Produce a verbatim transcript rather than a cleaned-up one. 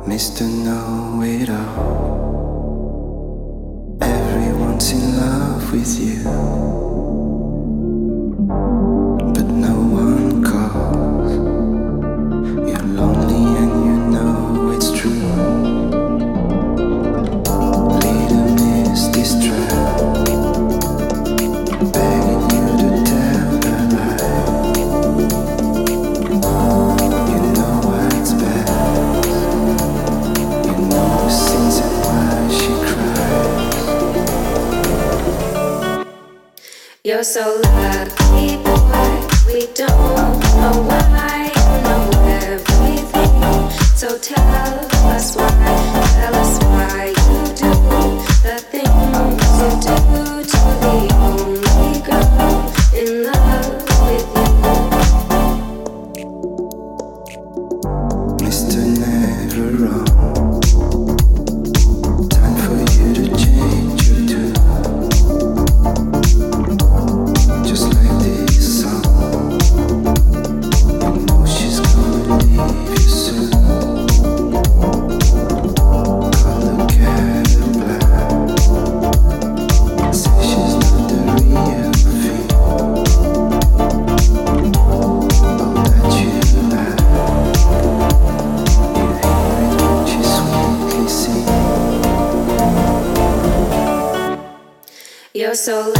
mister Know-It-All. Everyone's in love with you, but no one calls. You're lonely and you know it's true. Little miss distraught, begging you to tell a lie. You know what's best, you know the sins and why she cries. You're so lucky, boy. We don't know why. You know everything. So tell us why. Tell us why you do the things you do to the only girl in love with you. mister Never Wrong. Time for you to change your tune. Just like this song, you know she's gonna leave you soon. Call the cat black, say she's not the real thing. All that you like, you hear it when she sweetly sings. You're so